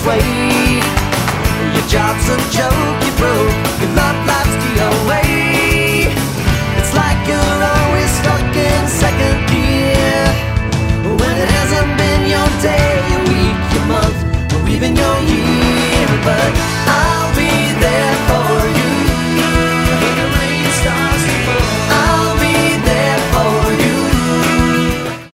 way. Your job's a joke, you broke, your love life's the away. It's like you're always stuck in second gear, when it hasn't been your day, your week, your month, or even your year. But